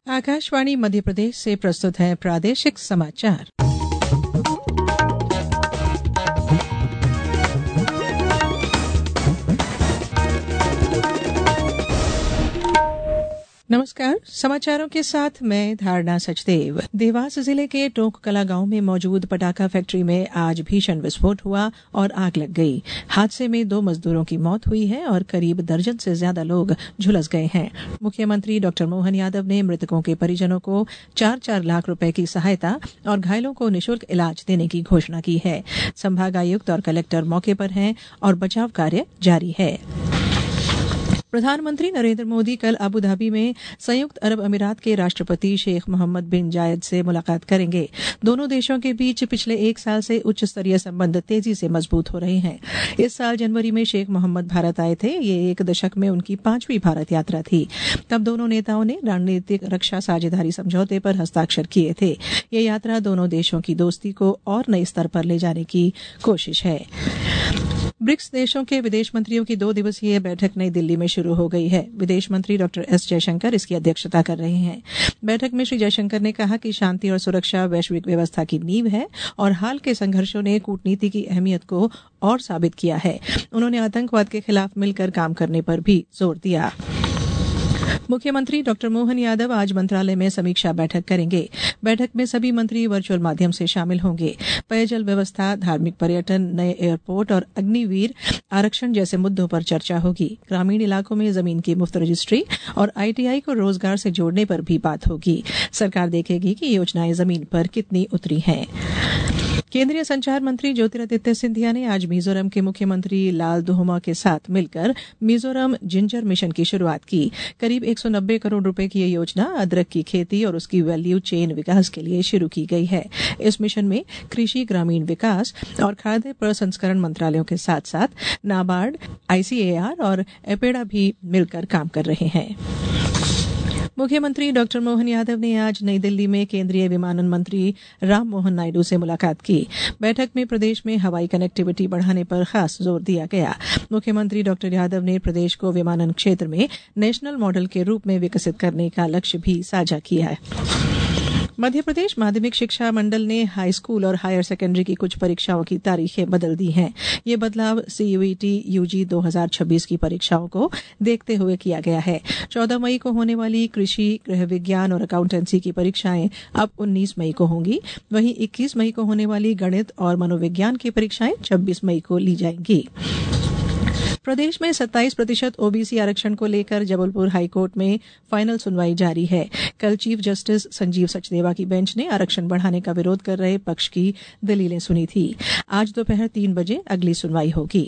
आकाशवाणी मध्य प्रदेश से प्रस्तुत है प्रादेशिक समाचार। नमस्कार, समाचारों के साथ मैं धारणा सचदेव। देवास जिले के टोंक कला गांव में मौजूद पटाखा फैक्ट्री में आज भीषण विस्फोट हुआ और आग लग गई। हादसे में 2 मजदूरों की मौत हुई है और करीब दर्जन से ज्यादा लोग झुलस गए हैं। मुख्यमंत्री डॉ. मोहन यादव ने मृतकों के परिजनों को 4-4 लाख रुपए की सहायता और घायलों को निःशुल्क इलाज देने की घोषणा की है। संभागायुक्त और कलेक्टर मौके पर हैं और बचाव कार्य जारी है। प्रधानमंत्री नरेंद्र मोदी कल अबू धाबी में संयुक्त अरब अमीरात के राष्ट्रपति शेख मोहम्मद बिन जायद से मुलाकात करेंगे। दोनों देशों के बीच पिछले 1 साल से उच्च स्तरीय संबंध तेजी से मजबूत हो रहे हैं। इस साल जनवरी में शेख मोहम्मद भारत आए थे। ये 1 दशक में उनकी 5वीं भारत यात्रा थी। तब दोनों नेताओं ने रणनीतिक रक्षा साझेदारी समझौते पर हस्ताक्षर किए थे। ये यात्रा दोनों देशों की दोस्ती को और नए स्तर पर ले जाने की कोशिश है। ब्रिक्स देशों के विदेश मंत्रियों की 2 दिवसीय बैठक नई दिल्ली में शुरू हो गई है। विदेश मंत्री डॉ. एस जयशंकर इसकी अध्यक्षता कर रहे हैं। बैठक में श्री जयशंकर ने कहा कि शांति और सुरक्षा वैश्विक व्यवस्था की नींव है और हाल के संघर्षों ने कूटनीति की अहमियत को और साबित किया है। उन्होंने आतंकवाद के खिलाफ मिलकर काम करने पर भी जोर दिया। मुख्यमंत्री डॉ. मोहन यादव आज मंत्रालय में समीक्षा बैठक करेंगे। बैठक में सभी मंत्री वर्चुअल माध्यम से शामिल होंगे। पेयजल व्यवस्था, धार्मिक पर्यटन, नए एयरपोर्ट और अग्निवीर आरक्षण जैसे मुद्दों पर चर्चा होगी। ग्रामीण इलाकों में जमीन की मुफ्त रजिस्ट्री और ITI को रोजगार से जोड़ने पर भी बात होगी। सरकार देखेगी कि योजनाएं जमीन पर कितनी उतरी हैं। केंद्रीय संचार मंत्री ज्योतिरादित्य सिंधिया ने आज मिजोरम के मुख्यमंत्री लाल दुहोमा के साथ मिलकर मिजोरम जिंजर मिशन की शुरुआत की। करीब 190 करोड़ रुपए की ये योजना अदरक की खेती और उसकी वैल्यू चेन विकास के लिए शुरू की गई है। इस मिशन में कृषि, ग्रामीण विकास और खाद्य प्रसंस्करण मंत्रालयों के साथ साथ नाबार्ड, ICAR और एपेडा भी मिलकर काम कर रहे हैं। मुख्यमंत्री डॉ. मोहन यादव ने आज नई दिल्ली में केंद्रीय विमानन मंत्री राम मोहन नायडू से मुलाकात की। बैठक में प्रदेश में हवाई कनेक्टिविटी बढ़ाने पर खास जोर दिया गया। मुख्यमंत्री डॉ. यादव ने प्रदेश को विमानन क्षेत्र में नेशनल मॉडल के रूप में विकसित करने का लक्ष्य भी साझा किया है। मध्य प्रदेश माध्यमिक शिक्षा मंडल ने हाई स्कूल और हायर सेकेंडरी की कुछ परीक्षाओं की तारीखें बदल दी हैं। ये बदलाव CUET UG 2026 की परीक्षाओं को देखते हुए किया गया है। 14 मई को होने वाली कृषि, गृह विज्ञान और अकाउंटेंसी की परीक्षाएं अब 19 मई को होंगी। वहीं 21 मई को होने वाली गणित और मनोविज्ञान की परीक्षाएं 26 मई को ली जाएंगी। प्रदेश में 27% OBC आरक्षण को लेकर जबलपुर हाईकोर्ट में फाइनल सुनवाई जारी है। कल चीफ जस्टिस संजीव सचदेवा की बेंच ने आरक्षण बढ़ाने का विरोध कर रहे पक्ष की दलीलें सुनी थी। आज दोपहर 3 बजे अगली सुनवाई होगी।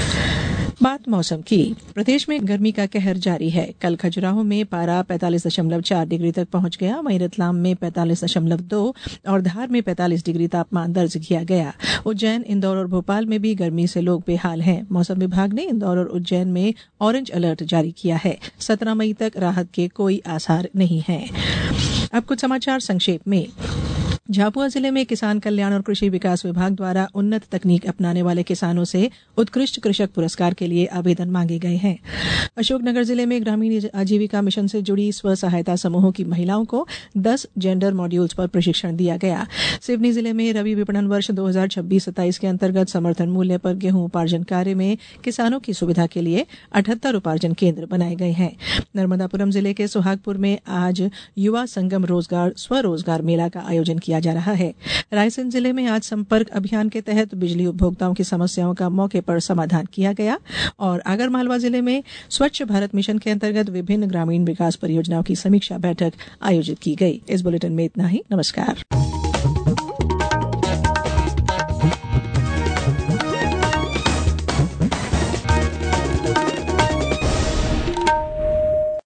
बात मौसम की। प्रदेश में गर्मी का कहर जारी है। कल खजुराहो में पारा 45.4 डिग्री तक पहुंच गया। वहीं रतलाम में 45.2 और धार में 45 डिग्री तापमान दर्ज किया गया। उज्जैन, इंदौर और भोपाल में भी गर्मी से लोग बेहाल हैं। मौसम विभाग ने इंदौर और उज्जैन में ऑरेंज अलर्ट जारी किया है। 17 मई तक राहत के कोई आसार नहीं है। अब कुछ समाचार संक्षेप में। झाबुआ जिले में किसान कल्याण और कृषि विकास विभाग द्वारा उन्नत तकनीक अपनाने वाले किसानों से उत्कृष्ट कृषक पुरस्कार के लिए आवेदन मांगे गए हैं। अशोकनगर जिले में ग्रामीण आजीविका मिशन से जुड़ी स्व सहायता समूहों की महिलाओं को 10 जेंडर मॉड्यूल्स पर प्रशिक्षण दिया गया। सिवनी जिले में रबी विपणन वर्ष 2026-27 के अंतर्गत समर्थन मूल्य पर गेहूं उपार्जन कार्य में किसानों की सुविधा के लिए 78 उपार्जन केंद्र बनाए गए हैं। नर्मदापुरम जिले के सुहागपुर में आज युवा संगम रोजगार स्वरोजगार मेला का आयोजन किया जा रहा है। रायसेन जिले में आज संपर्क अभियान के तहत बिजली उपभोक्ताओं की समस्याओं का मौके पर समाधान किया गया और आगरमालवा जिले में स्वच्छ भारत मिशन के अंतर्गत विभिन्न ग्रामीण विकास परियोजनाओं की समीक्षा बैठक आयोजित की गई। इस बुलेटिन में इतना ही। नमस्कार।